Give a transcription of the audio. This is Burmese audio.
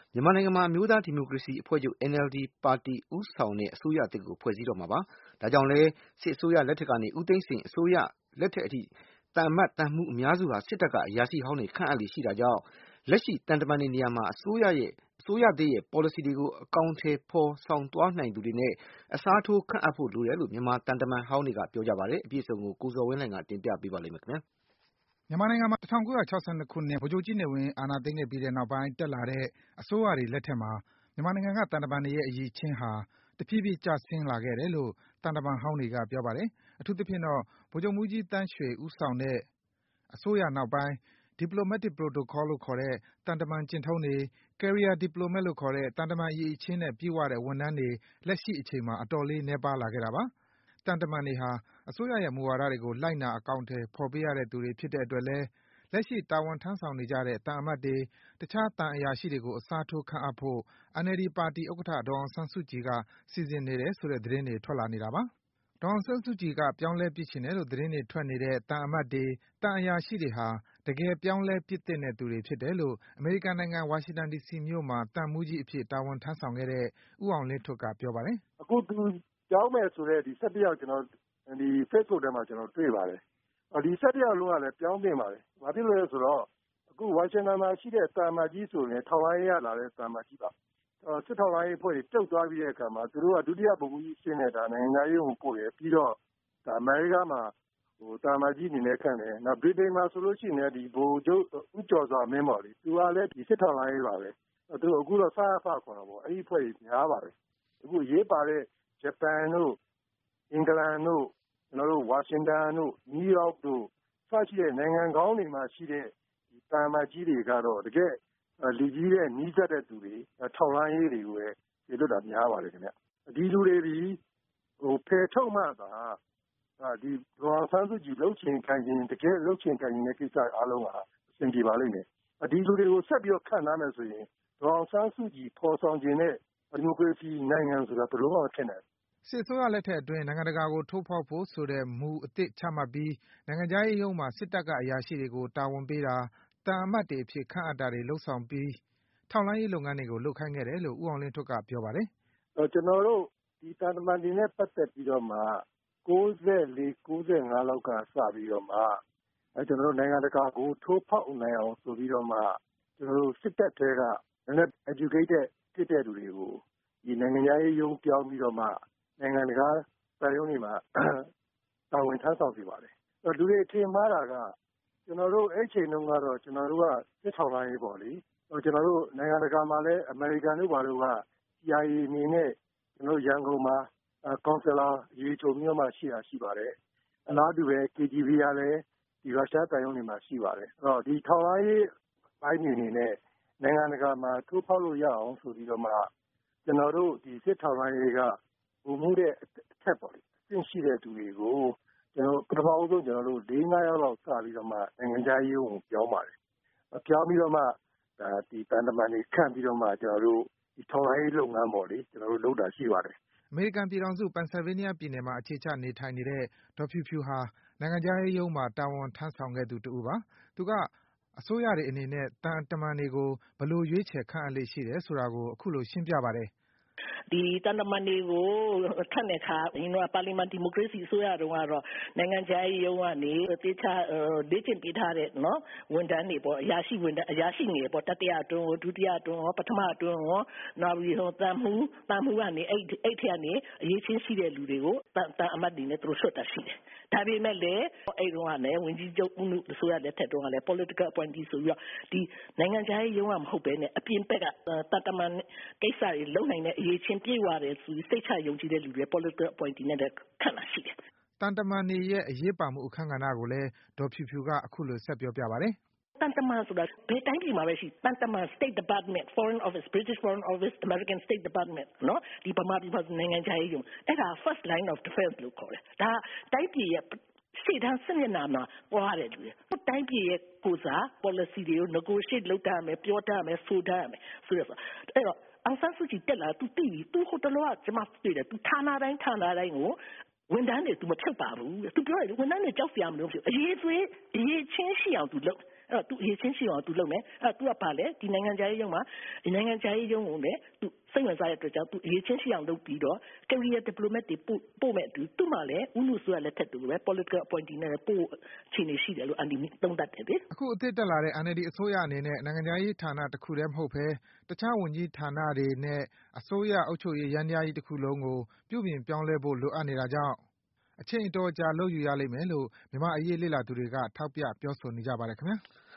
မြန်မာနိုင်ငံမှာအမျိုးသားဒီမိုကရေစီအဖွဲ့ချုပ် NLD ပါတီဦးဆောင်တဲ့အစိုးရသစ်ကိုဖွဲ့စည်းတော့မှာပါ။ဒါကြောင့်လည်းစစ်အစိုးရလက်ထက်ကနေဦးသိန်းစိန်အစိုးရလက်ထက်အထိသံအမတ်သံမှူးအများစုဟာစစ်တပ်ကအရာရှိဟောင်းတွေခန့်အပ်လေ့ရှိတာကြောင့်လက်ရှိသံတမန်တွေနေရာမှာအစိုးရသစ်ရဲ့ policy တွေကိုအကောင်အထည်ဖော်ဆောင်သွားနိုင်သူတွေနဲ့အစားထိုးခန့်အပ်ဖို့လိုတယ်လို့မြန်မာသံတမန်ဟောင်းတွေကပြောကြပါတယ်။အပြည့်အစုံကိုကိုဇော်ဝင်းလှိုင်ကတင်ပြပေးပါလိမ့်မယ်ခင်ဗျာ။မြန်မာနိုင်ငံမှာ1962ခုနှစ်ဗိုလ်ချုပ်ကြီးနေဝင်းအာဏာသိမ်းခဲ့ပြီးတဲ့နောက်ပိုင်းတက်လာတဲ့အစိုးရတွေလက်ထက်မှာမြန်မာနိုင်ငံကသံတမန်တွေရဲ့အရည်အချင်းဟာတဖြည်းဖြည်းကျဆင်းလာခဲ့တယ်လို့သံတမန်ဟောင်းတွေကပြောပါတယ်။အထူးသဖြင့်တော့ဗိုလ်ချုပ်မှူးကြီးသန်းရွှေဦးဆောင်တဲ့အစိုးရနောက်ပိုင်း Diplomatic Protocol လို့ခေါ်တဲ့သံတမန်ကျင့်ထုံးတွေ၊ Career Diplomat လို့ခေါ်တဲ့သံတမန်အရည်အချင်းနဲ့ပြည့်ဝတဲ့ဝန်ထမ်းတွေလက်ရှိအချိန်မှာအတော်လေးနည်းပါးလာခဲ့တာပါ။သံတမန်တွေဟာအစိုးရရဲ့မူဝါဒတွေကိုလိုက်နာအကောင်အထည်ဖော်ပေးရတဲ့သူတွေဖြစ်တဲ့အတွက်လည်းလက်ရှိတာဝန်ထမ်းဆောင်နေကြတဲ့သံအမတ်တွေ၊တခြားသံအရာရှိတွေကိုအစားထိုးခန့်အပ်ဖို့ NLD ပါတီဥက္ကဋ္ဌဒေါ်အောင်ဆန်းစုကြည်ကစီစဉ်နေတယ်ဆိုတဲ့သတင်းတွေထွက်လာနေတာပါ။ဒေါ်အောင်ဆန်းစုကြည်ကပြောင်းလဲပစ်ချင်တယ်လို့သတင်းတွေထွက်နေတဲ့သံအမတ်တွေ၊သံအရာရှိတွေဟာတကယ်ပြောင်းလဲပစ်သင့်တဲ့သူတွေဖြစ်တယ်လို့အမေရိကန်နိုင်ငံဝါရှင်တန်ဒီစီမြို့မှာသံမှူးကြီးအဖြစ်တာဝန်ထမ်းဆောင်ခဲ့တဲ့ဦးအောင်လင်းထွဋ်ကပြောပါတယ်။အခုသူပြောင်းမယ်ဆိုတဲ့11ယောက်ကျွန်တော်Facebook ထဲမှာကျွန်တော်တွေ့ပါတယ်။ဒီ11ယောက်လုံးကလည်းပြောင်းသင့်ပါတယ်။ဘာဖြစ်လို့လဲဆိုတော့အခုဝါရှင်တန်မှာရှိတဲ့သံအမတ်ကြီးဆိုရင်ထောက်လှမ်းရေးရလာတဲ့သံအမတ်ကြီးပါ။စစ်ထောက်လှမ်းရေးအဖွဲ့တွေတုတ်သွားပြီးတဲ့အခါမှာသူတို့ကဒုတိယဗိုလ်မှူးကြီးရှင်းတဲ့နိုင်ငံသားရေးကိုပို့တယ်ပြီးတော့အမေရိကမှာသံအမတ်ကြီးအနေနဲ့ခန့်တယ်။နောက်ဗြိတိန်မှာဆိုလို့ရှိရင်ဒီဗိုလ်ချုပ်ဦးကျော်စွာမင်းပေါ့လေသူကလည်းဒီစစ်ထောက်လှမ်းရေးပါပဲ။သူအခုတော့စရဖခေါ်တာပေါ့အဲ့ဒီအဖွဲ့ကြီးများပါတယ်။အခုရေးပါတဲ့ဂျပန်တို့အင်္ဂလန်တို့ကျွန်တော်တို့ဝါရှင်တန်တို့နယူးယောက်တို့စရှိတဲ့နိုင်ငံကောင်းတွေမှာရှိတဲ့သံအမတ်ကြီးတွေကတော့တကယ်လူကြီးတဲ့နီးစပ်တဲ့သူတွေထောက်လှမ်းရေးတွေကိုပဲဒီလိုတာများပါတယ်ခင်ဗျဒီလူတွေဒီဖယ်ထုတ်မှသာဒီဒေါ်အောင်ဆန်းစုကြည်လှုပ်ချင်ခံရင်တကယ်လှုပ်ချင်ခံရင်တဲ့ကိစ္စအားလုံးကအဆင်ပြေပါလိမ့်မယ်ဒီလူတွေကိုဆက်ပြီးတော့ခံထားမယ်ဆိုရင်ဒေါ်အောင်ဆန်းစုကြည်ဖော်ဆောင်ခြင်းတဲ့ဒီမိုကရေစီနိုင်ငံဆိုတာဘယ်လိုမှမဖြစ်နိုင်ဘူးစစ်အစိုးရလက်ထက်အတွင်းနိုင်ငံတကာကိုထိုးဖောက်ဖို့ဆိုတဲ့မူအသစ်ချမှတ်ပြီးနိုင်ငံခြားရေးရုံးမှာစစ်တပ်ကအရာရှိတွေကိုတာဝန်ပေးတာသံအမတ်တွေအဖြစ်ခန့်အပ်တာတွေလုပ်ဆောင်ပြီးထောက်လှမ်းရေးလုပ်ငန်းတွေကိုလုပ်ခိုင်းခဲ့တယ်လို့ဦးအောင်လင်းထွဋ်ကပြောပါတယ်ကျွန်တော်တို့ဒီသံတမန်တွေနဲ့ပတ်သက်ပြီးတော့မှ94 95လောက်ကစပြီးတော့မှကျွန်တော်တို့နိုင်ငံတကာကိုထိုးဖောက်နိုင်အောင်ဆိုပြီးတော့မှကျွန်တော်တို့စစ်တပ်တွေကလည်း educated ဖြစ်တဲ့လူတွေကိုဒီနိုင်ငံရေးရုံးပြောင်းပြီးတော့မှနိုင်ငံတကာတာရုံးတွေမှာတာဝန်ထမ်းဆောင်နေပါတယ်လူတွေထင်မှားတာကကျွန်တော်တို့အဲ့ချိန်တုန်းကတော့ကျွန်တော်တို့ကစစ်ထောက်လှမ်းရေးပေါ့လေကျွန်တော်တို့နိုင်ငံတကာမှာလည်းအမေရိကန်တို့ဘာလို့က CIA အနေနဲ့ကျွန်တော်ရန်ကုန်မှာကောင်ဆယ်လာရေချုံမြို့မှာရှိပါတယ်အလားတူပဲ KGB ကလည်းဒီရုရှားတိုင်းရုံးတွေမှာရှိပါတယ်အဲ့တော့ဒီထောက်လှမ်းရေးဘိုင်းတွေအနေနဲ့နိုင်ငံတကာမှာထိုးဖောက်လို့ရအောင်ဆိုပြီးတော့မှကျွန်တော်တို့ဒီစစ်ထောက်လှမ်းရေးကဘူမှုတဲ့အထက်ပေါ့လေအသင့်ရှိတဲ့သူတွေကိုကျွန်တော်ပထမဆုံးကျွန်တော်တို့4-5ယောက်လောက်စပြီးတော့မှနိုင်ငံခြားရေးကိုပြောင်းပါတယ်ပြောင်းပြီးတော့မှဒီတန်တမန်တွေခန့်ပြီးတော့မှကျွန်တော်တို့ဒီထောက်လှမ်းရေးလုပ်ငန်းပေါ့လေကျွန်တော်တို့လုပ်တာရှိပါတယ်အမေရိကန်ပြည်ထောင်စုပန်ဆယ်ဗေးနီးယားပြည်နယ်မှာအခြေချနေထိုင်နေတဲ့ဒေါ်ဖြူဖြူဟာနိုင်ငံခြားရေးရုံးမှာတာဝန်ထမ်းဆောင်ခဲ့သူတဦးပါသူကအစိုးရတွေအနေနဲ့သံတမန်တွေကိုဘယ်လိုရွေးချယ်ခန့်အပ်လေ့ရှိတယ်ဆိုတာကိုအခုလိုရှင်းပြပါတယ်ဒီတန်တမန်တွေကိုခန့်တဲ့အခါဒီတော့ပါလီမန်ဒီမိုကရေစီအစိုးရတုန်းကတော့နိုင်ငံခြားရေးရုံးကနေတေချာဒေ့ကျင့်ပေးထားတဲ့နော်ဝန်ထမ်းတွေပေါ့အရာရှိငယ်ပေါ့တတိယအတွင်းဒုတိယအတွင်းပထမအတွင်းနောက်ပြီးတန်မှုကနေအဲ့ထက်ကနေအရေးချင်းရှိတဲ့လူတွေကိုတန်အမတ်တွေနဲ့သူတို့ဆွတ်တာရှိတယ်ဒါပေမဲ့လည်းအဲ့တုန်းကလည်းဝင်ကြီးချုပ်ဦးနုအစိုးရလက်ထက်တုန်းကလည်း political appointee ဆိုပြီးတော့ဒီနိုင်ငံခြားရေးရုံးကမဟုတ်ဘဲနဲ့အပြင်ဘက်ကတမန်ကိစ္စတွေလုံနိုင်တဲ့အရေးချင်းပြေးသွားတယ်ဆိုစိတ်ချယုံကြည်တဲ့လူတွေ political appointee နဲ့ခန့်လာရှိတယ်တန်တမန်တွေရဲ့အရေးပါမှုအခမ်းကဏ္ဍကိုလည်းဒေါ်ဖြူဖြူကအခုလိုဆက်ပြောပြပါတယ်တန်တမန်ဆိုတာဘယ်တိုင်းပြည်မှာပဲရှိတန်တမန် State Department Foreign Office British Foreign Office American State Department နော်ဒီဗမာပြည်မှာနိုင်ငံခြားရေးရုံးအဲ့ဒါ first line of defense လို့ခေါ်တယ်ဒါတိုင်းပြည်ရဲ့ရှေ့တန်းစစ်မျက်နှာမှာပွားတယ်လူတွေတိုင်းပြည်ရဲ့ကိုစား policy တွေကို negotiate လုပ်တတ်မယ်ပြောတတ်မယ်ဆိုတတ်မယ်ဆိုတော့အဲ့တော့အောင်ဆန်းစုကြည်တက်လာသူသိပြီသူဟိုတလောကကျွန်မတွေ့တယ်သူဌာနတိုင်းကိုဝန်ထမ်းတွေသူမဖြုတ်ပါဘူးသူပြောတယ်ဝန်ထမ်းတွေကြောက်စရာမလိုဘူးအရေးချင်းရှိအောင်သူလုပ်အဲ့တော့သူအရေးချင်းရှိအောင်သူလုပ်မယ်အဲ့သူကပါလေဒီနိုင်ငံခြားရေးရုံးမှာဒီနိုင်ငံခြားရေးရုံးကိုလည်းသူစိတ်ဝင်စားတဲ့အတွက်ကြောင့်သူအရေးချင်းရှိအောင်လုပ်ပြီးတော့ career diplomat တွေပို့မဲ့အတူသူ့မှာလည်းဥနုဆိုရလက်ထက်တူပဲ political appointee နဲ့ပို့အခြေအနေရှိတယ်လို့အန်ဒီသုံးသပ်တယ်လေအခုအသစ်တက်လာတဲ့ NLD အစိုးရအနေနဲ့နိုင်ငံခြားရေးဌာနတစ်ခုတည်းမဟုတ်ဘဲတခြားဝန်ကြီးဌာနတွေနဲ့အစိုးရအုပ်ချုပ်ရေးယန္တရားကြီးတစ်ခုလုံးကိုပြုပြင်ပြောင်းလဲဖို့လိုအပ်နေတာကြောင့်အချိန်အတော်ကြာလုပ်ယူရလိမ့်မယ်လို့မြန်မာ့အရေးလေ့လာသူတွေကထောက်ပြပြောဆိုနေကြပါတယ်ခင်ဗျာ